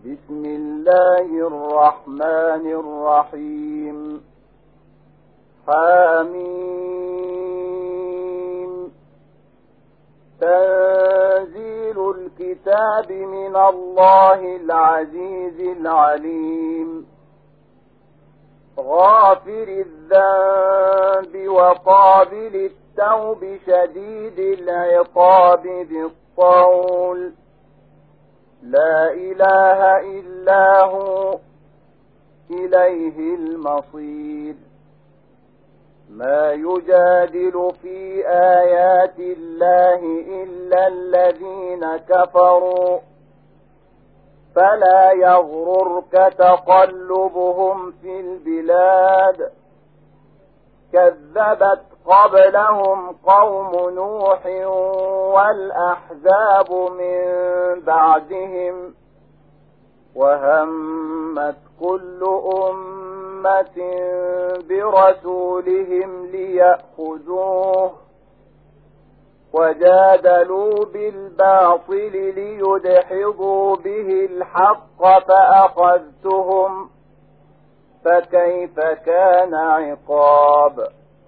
بسم الله الرحمن الرحيم. حميم. تنزيل الكتاب من الله العزيز العليم. غافر الذنب وقابل التوب شديد العقاب بالطول. لا إله إلا هو إليه المصير. ما يجادل في آيات الله إلا الذين كفروا فلا يغررك تقلبهم في البلاد. كذبت قبلهم قوم نوح والأحزاب من بعدهم وهمت كل أمة برسولهم ليأخذوه وجادلوا بالباطل ليدحضوا به الحق فأخذتهم فكيف كان عقاب.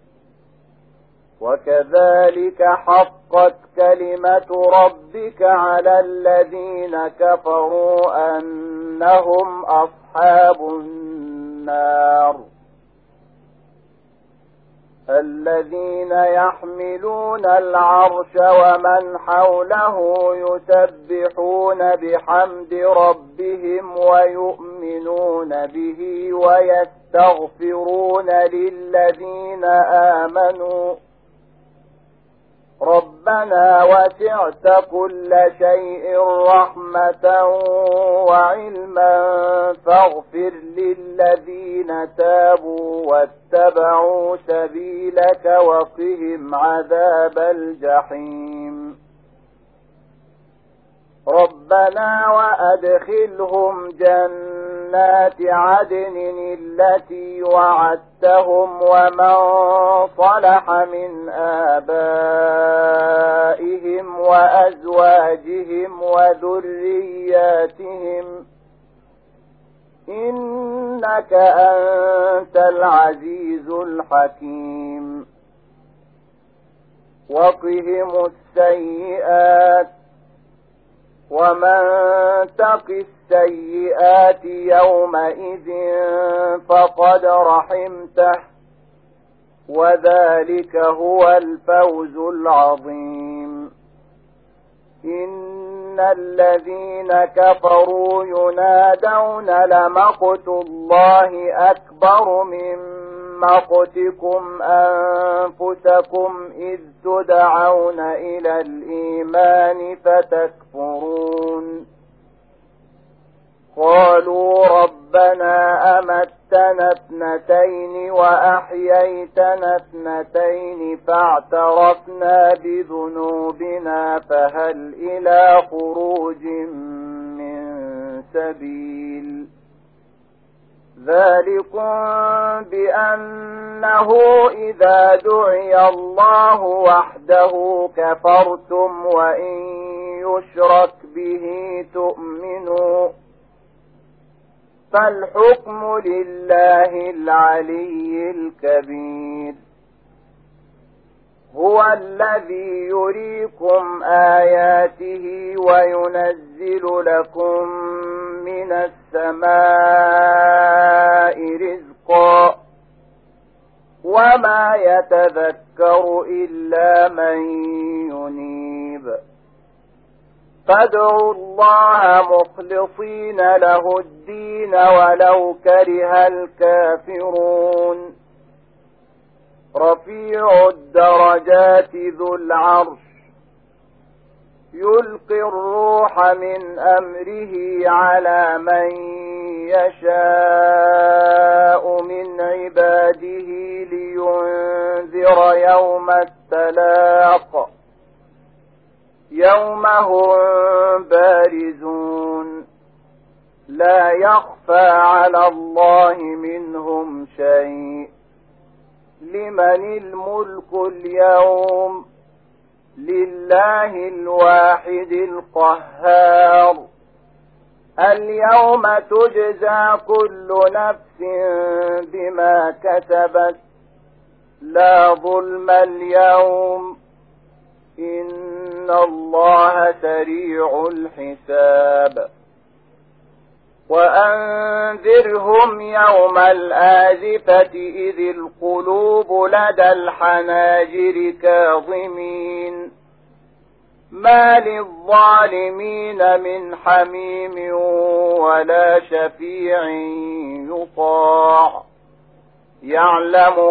وكذلك حقت كلمة ربك على الذين كفروا أنهم أصحاب النار. الذين يحملون العرش ومن حوله يسبحون بحمد ربهم ويؤمنون به ويستغفرون للذين آمنوا ربنا وسعت كل شيء رحمة وعلما فاغفر للذين تابوا واتبعوا سبيلك وقهم عذاب الجحيم. ربنا وأدخلهم جنات عدن التي وعدتهم ومن صلح من آبائهم وأزواجهم وذرياتهم إنك أنت العزيز الحكيم. وقهم السيئات ومن تق السيئات يومئذ فقد رحمته وذلك هو الفوز العظيم. إن الذين كفروا ينادون لمقت الله أكبر من مقتكم أنفسكم إذ تدعون إلى الإيمان فتكفرون. قالوا ربنا أمتنا اثنتين وأحييتنا اثنتين فاعترفنا بذنوبنا فهل إلى خروج من سبيل. ذلكم بأنه إذا دعي الله وحده كفرتم وإن يشرك به تؤمنوا فالحكم لله العلي الكبير. هو الذي يريكم آياته وينزل لكم من السماء رزقا وما يتذكر إلا من ينيب. فادعوا الله مخلصين له الدين ولو كره الكافرون. رفيع الدرجات ذو العرش يلقي الروح من أمره على من يشاء من عباده لينذر يوم التلاق يوم هم بارزون لا يخفى على الله منهم شيء. لمن الملك اليوم لله الواحد القهار. اليوم تجزى كل نفس بما كسبت لا ظلم اليوم إن الله سريع الحساب وأنذرهم يوم الآزفة إذ القلوب لدى الحناجر كاظمين ما للظالمين من حميم ولا شفيع يطاع يعلم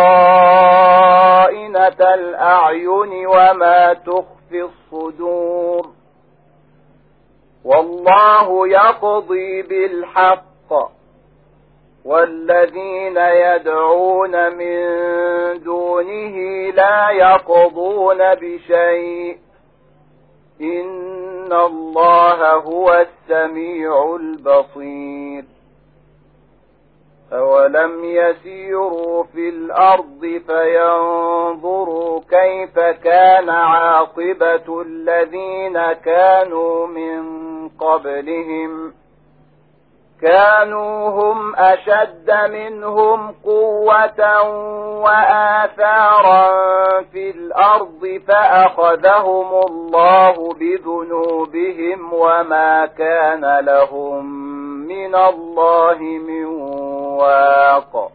خائنة الأعين وما تخفي الصدور والله يقضي بالحق والذين يدعون من دونه لا يقضون بشيء إن الله هو السميع البصير أولم يسيروا في الأرض فينظروا كيف كان عاقبة الذين كانوا من قبلهم كانوا هم أشد منهم قوة وآثارا في الأرض فأخذهم الله بذنوبهم وما كان لهم من الله من واق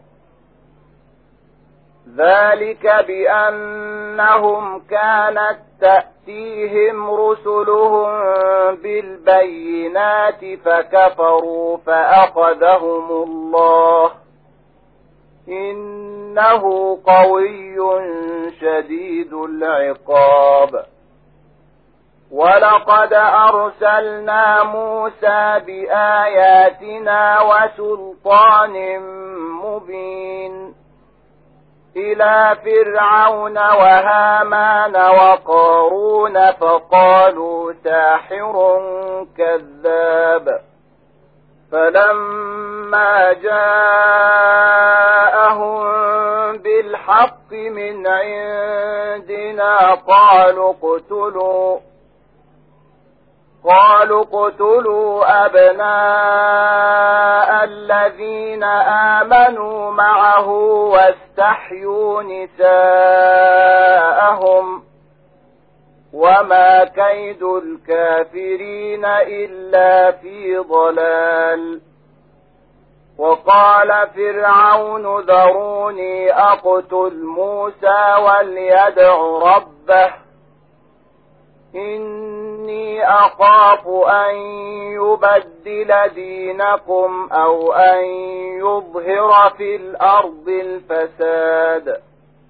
ذلك بأنهم كانت تأتيهم رسلهم بالبينات فكفروا فأخذهم الله إنه قوي شديد العقاب ولقد أرسلنا موسى بآياتنا وسلطان مبين إلى فرعون وهامان وقارون فقالوا ساحر كذاب فلما جاءهم بالحق من عندنا قالوا اقتلوا أبناء الذين آمنوا معه واستحيوا نساءهم وما كيد الكافرين إلا في ضلال وقال فرعون ذروني أقتل موسى وليدع ربه إني أخاف أن يبدل دينكم أو أن يظهر في الأرض الفساد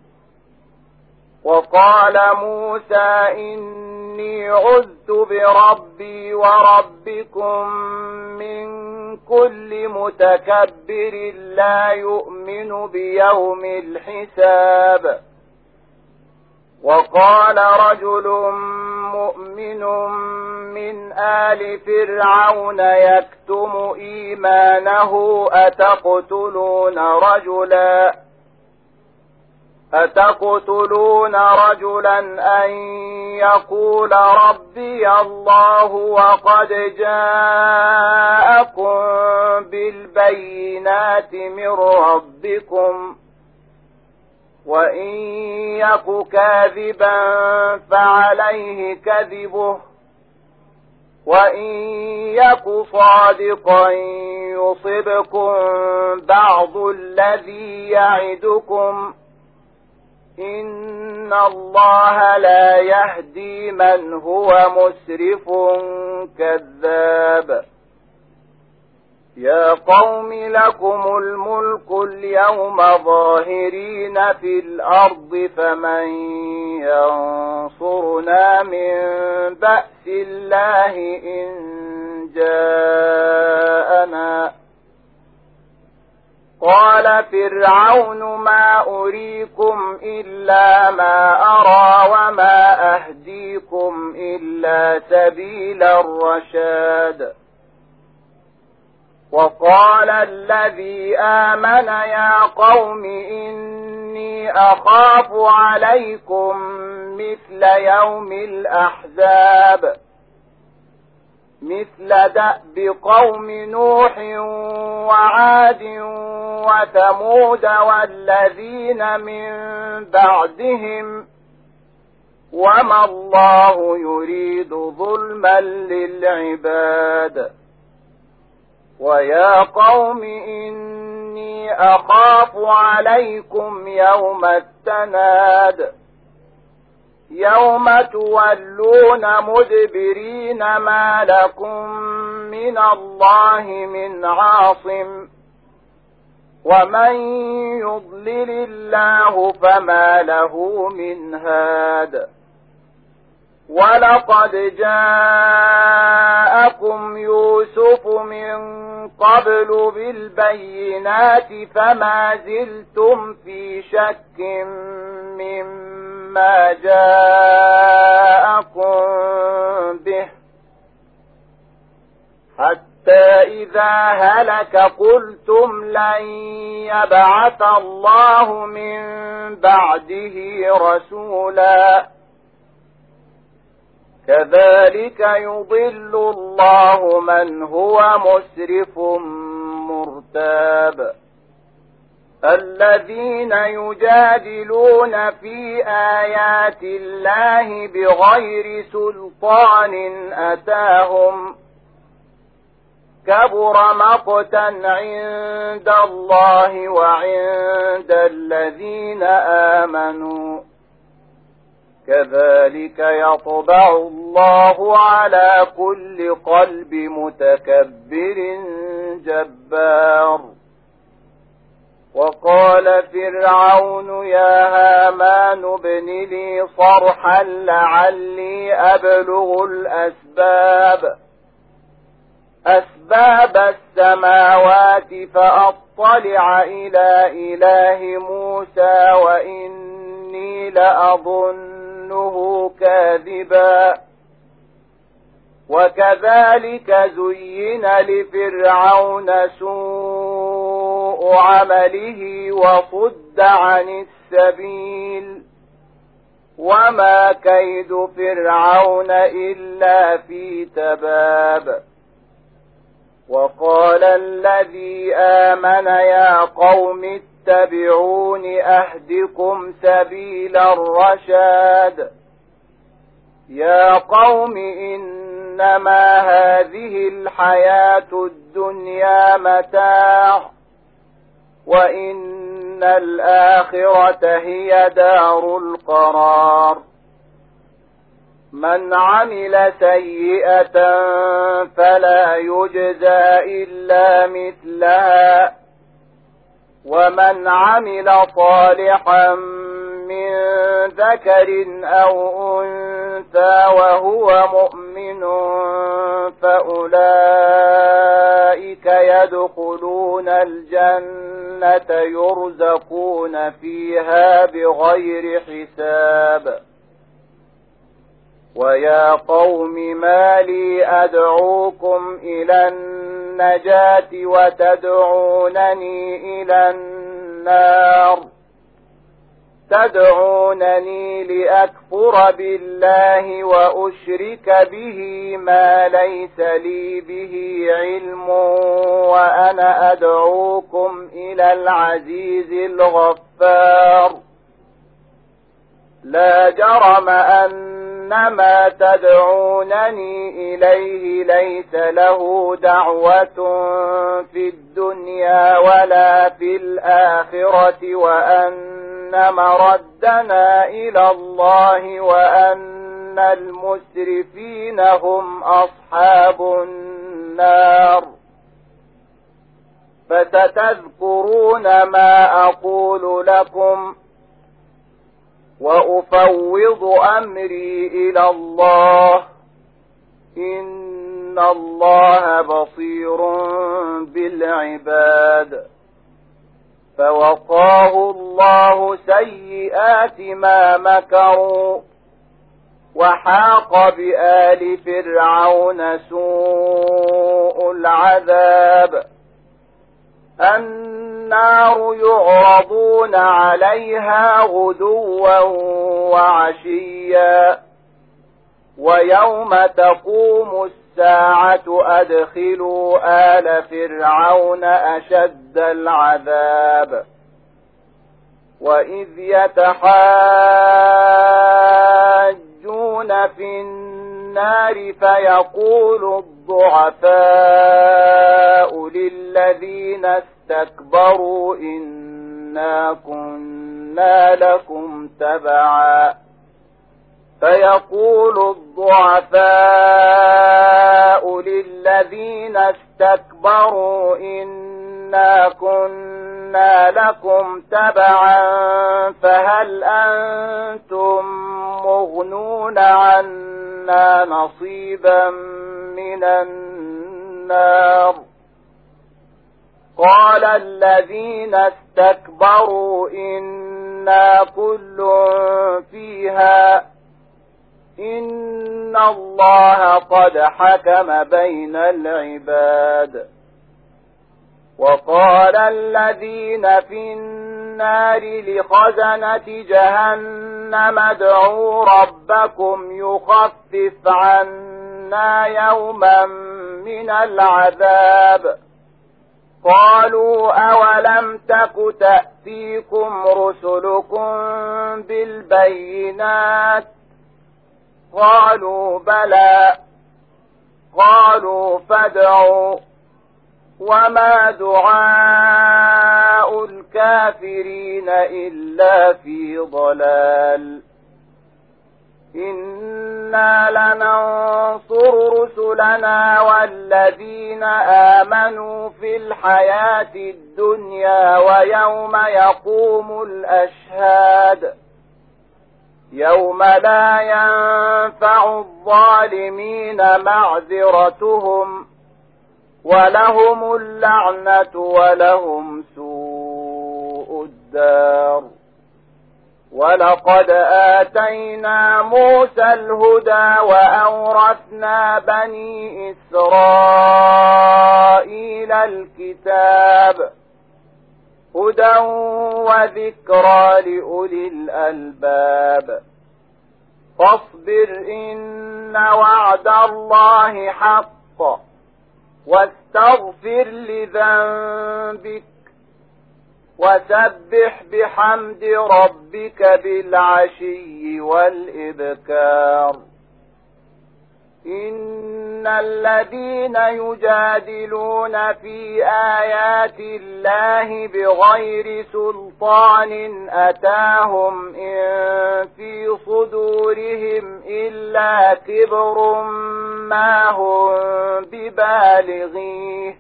وقال موسى إني عذت بربي وربكم من كل متكبر لا يؤمن بيوم الحساب وقال رجل مؤمن من آل فرعون يكتم إيمانه أتقتلون رجلا أن يقول ربي الله وقد جاءكم بالبينات من ربكم وإن يك كاذبا فعليه كذبه وإن يك صادقا يصبكم بعض الذي يعدكم إن الله لا يهدي من هو مسرف كذاب يا قوم لكم الملك اليوم ظاهرين في الأرض فمن ينصرنا من بأس الله إن جاءنا قال فرعون ما أريكم إلا ما أرى وما أهديكم إلا سبيل الرشاد وقال الذي آمن يا قوم إني أخاف عليكم مثل يوم الأحزاب مثل دأب قوم نوح وعاد وثمود والذين من بعدهم وما الله يريد ظلما للعباد ويا قوم إني أخاف عليكم يوم التناد يوم تولون مدبرين ما لكم من الله من عاصم ومن يضلل الله فما له من هاد ولقد جاءكم يوسف من قبل بالبينات فما زلتم في شك مما جاءكم به حتى إذا هلك قلتم لن يبعث الله من بعده رسولا كذلك يضل الله من هو مسرف مرتاب الذين يجادلون في آيات الله بغير سلطان أتاهم كبر مقتا عند الله وعند الذين آمنوا كذلك يطبع الله على كل قلب متكبر جبار وقال فرعون يا هامان ابن لي صرحا لعلي أبلغ أسباب السماوات فأطلع إلى إله موسى وإني لأظنه كاذبا وكذلك زين لفرعون سوء عمله وصد عن السبيل وما كيد فرعون إلا في تباب وقال الذي آمن يا قوم اتبعون أهدكم سبيل الرشاد يا قوم إنما هذه الحياة الدنيا متاع وإن الآخرة هي دار القرار من عمل سيئة فلا يجزى إلا مثلها ومن عمل صالحا من ذكر أو أنثى وهو مؤمن فأولئك يدخلون الجنة يرزقون فيها بغير حساب ويا قوم ما لي أدعوكم إلى النجاة وتدعونني إلى النار تدعونني لأكفر بالله وأشرك به ما ليس لي به علم وأنا أدعوكم إلى العزيز الغفار لا جرم أن ما تدعونني إليه ليس له دعوة في الدنيا ولا في الآخرة وأن مردنا إلى الله وأن المسرفين هم أصحاب النار فستذكرون ما أقول لكم وأفوض أمري إلى الله إن الله بصير بالعباد فوقاه الله سيئات ما مكروا وحاق بآل فرعون سوء العذاب النار يعرضون عليها غدوا وعشيا ويوم تقوم الساعة أدخلوا آل فرعون أشد العذاب وإذ يتحاجون في النار فيقول الضعفاء للذين استكبروا إنا كنا لكم تبعا فيقول الضعفاء للذين استكبروا إنا كنا لكم تبعا فهل أنتم مغنون عنا نصيبا من النار قال الذين استكبروا إنا كل فيها إن الله قد حكم بين العباد وقال الذين في النار لخزنة جهنم ادعوا ربكم يخفف عنا يوما من العذاب قالوا أولم تك تأتيكم رسلكم بالبينات قالوا بلى قالوا فادعوا وما دعاء الكافرين إلا في ضلال إنا لننصر رسلنا والذين آمنوا في الحياة الدنيا ويوم يقوم الأشهاد يوم لا ينفع الظالمين معذرتهم ولهم اللعنة ولهم سوء الدار ولقد آتينا موسى الهدى وأورثنا بني إسرائيل الكتاب هدى وذكرى لأولي الألباب فاصبر إن وعد الله حق واستغفر لذنبك وسبح بحمد ربك بالعشي والإبكار إن الذين يجادلون في آيات الله بغير سلطان أتاهم إن في صدورهم إلا كبر ما هم ببالغيه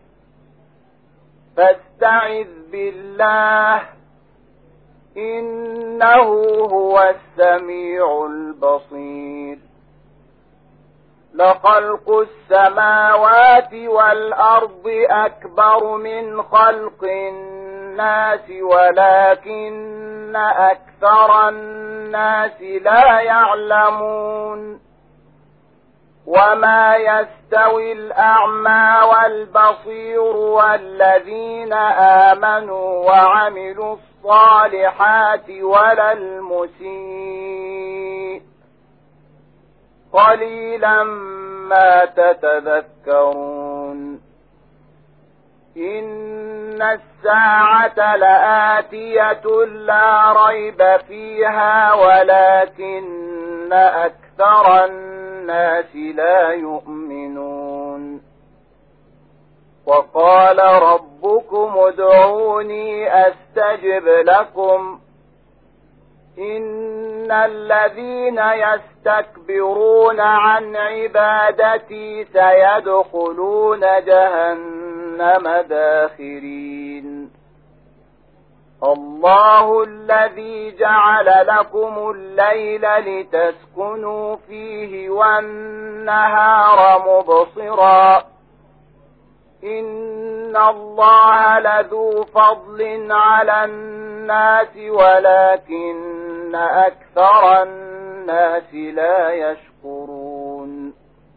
فاستعذ بالله إنه هو السميع البصير لخلق السماوات والأرض أكبر من خلق الناس ولكن أكثر الناس لا يعلمون وما يستوي الأعمى والبصير والذين آمنوا وعملوا الصالحات ولا المسيء قليلا ما تتذكرون إن الساعة لآتية لا ريب فيها ولكن أكثر الناس لا يؤمنون وقال ربكم ادعوني أستجب لكم إن الذين يستكبرون عن عبادتي سيدخلون جهنم داخرين الله الذي جعل لكم الليل لتسكنوا فيه والنهار مبصرا إن الله لذو فضل على الناس ولكن أكثر الناس لا يشكرون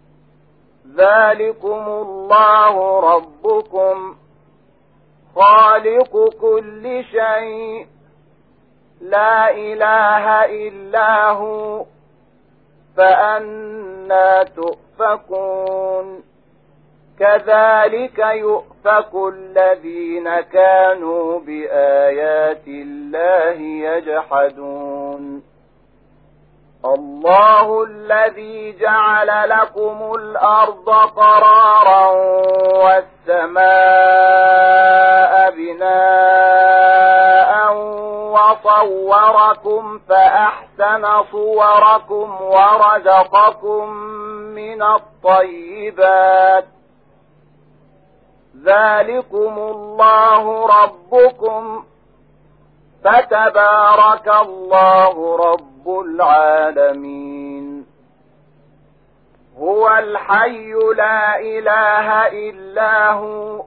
ذلكم الله ربكم خالق كل شيء لا إله إلا هو فأنى تؤفكون كذلك يؤفك الذين كانوا بآيات الله يجحدون الله الذي جعل لكم الأرض قرارا والسماء بناء وصوركم فأحسن صوركم ورزقكم من الطيبات ذلكم الله ربكم فتبارك الله رب العالمين هو الحي لا إله إلا هو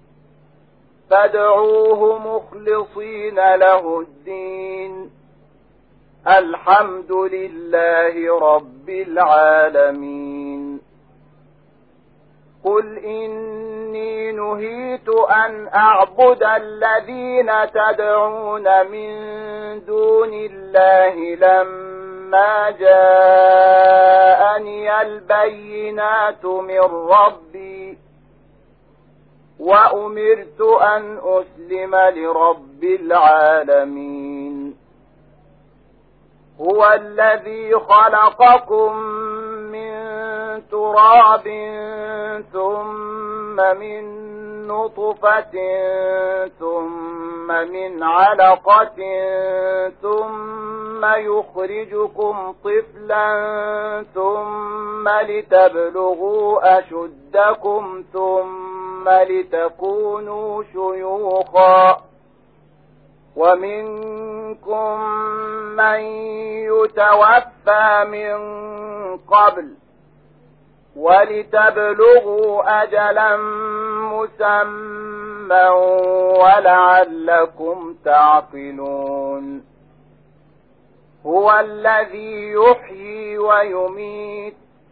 فادعوه مخلصين له الدين الحمد لله رب العالمين قل إني نهيت أن أعبد الذين تدعون من دون الله لما جاءني البينات من ربي وأمرت أن أسلم لرب العالمين هو الذي خلقكم من تراب ثم من نطفة ثم من علقة ثم يخرجكم طفلا ثم لتبلغوا أشدكم ثم لتكونوا شيوخا ومنكم من يتوفى من قبل ولتبلغوا أجلا مسمى ولعلكم تعقلون هو الذي يحيي ويميت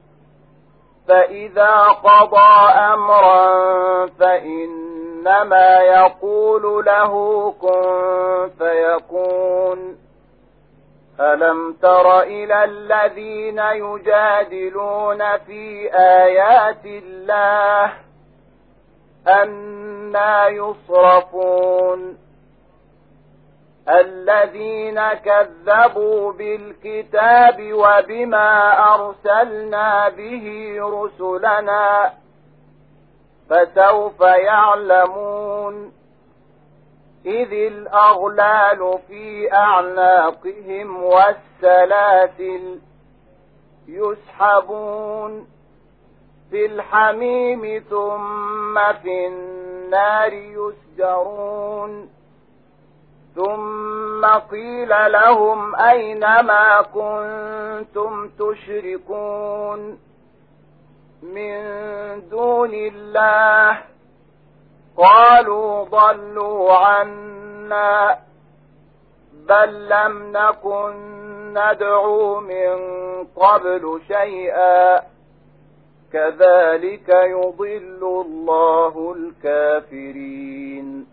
فإذا قضى أمرا فإنما يقول له كن فيكون ألم تر إلى الذين يجادلون في آيات الله أنى يصرفون الذين كذبوا بالكتاب وبما أرسلنا به رسلنا فسوف يعلمون إذ الأغلال في أعناقهم والسلاسل يسحبون في الحميم ثم في النار يسجرون ثم قيل لهم أين ما كنتم تشركون من دون الله قالوا ضلوا عنا بل لم نكن ندعو من قبل شيئا كذلك يضل الله الكافرين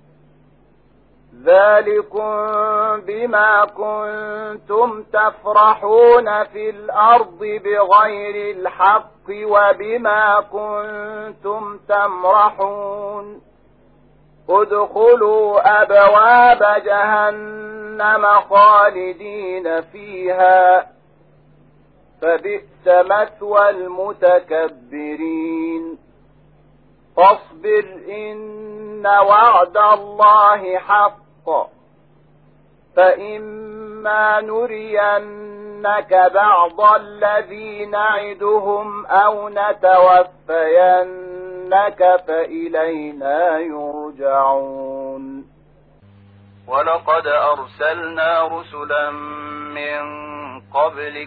ذلكم بما كنتم تفرحون في الأرض بغير الحق وبما كنتم تمرحون ادخلوا أبواب جهنم خالدين فيها فبئس مثوى المتكبرين فاصبر إن وعد الله حق فإما نرينك بعض الذي نعدهم أو نتوفينك فإلينا يرجعون ولقد أرسلنا رسلا من قبلك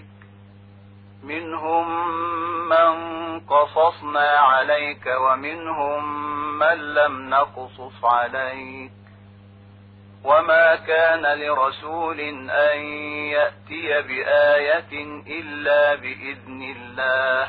منهم من قصصنا عليك ومنهم من لم نقصص عليك وما كان لرسول أن يأتي بآية إلا بإذن الله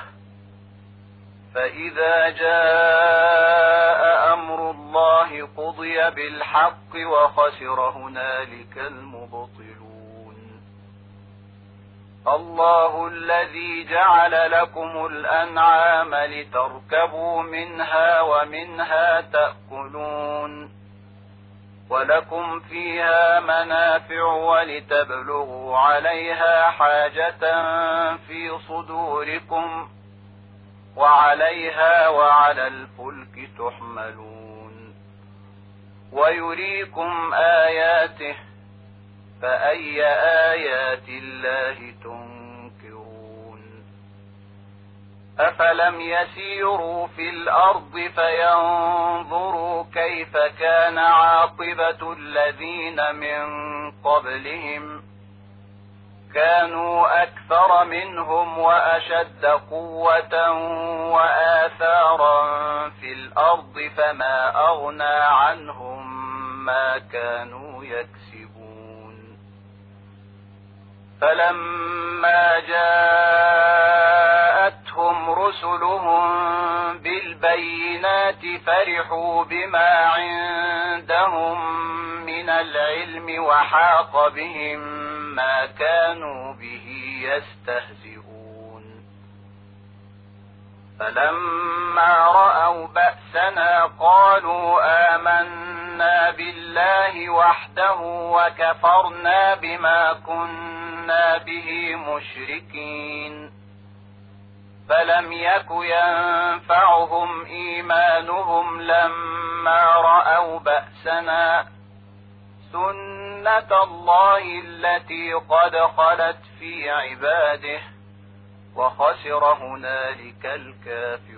فإذا جاء أمر الله قضي بالحق وخسر هنالك المبطلون الله الذي جعل لكم الأنعام لتركبوا منها ومنها تأكلون ولكم فيها منافع ولتبلغوا عليها حاجة في صدوركم وعليها وعلى الفلك تحملون ويريكم آياته فأي آيات الله تنكرون أفلم يسيروا في الأرض فينظروا كيف كان عاقبة الذين من قبلهم كانوا أكثر منهم وأشد قوة وآثارا في الأرض فما أغنى عنهم ما كانوا يكسبون فلما جاءتهم رسلهم بالبينات فرحوا بما عندهم من العلم وحاق بهم ما كانوا به يستهزئون فلما رأوا بأسنا قالوا آمنا بالله وحده وكفرنا بما كنا به مشركين فلم يك ينفعهم إيمانهم لما رأوا بأسنا سنة الله التي قد خلت في عباده وخسر هنالك الكافرون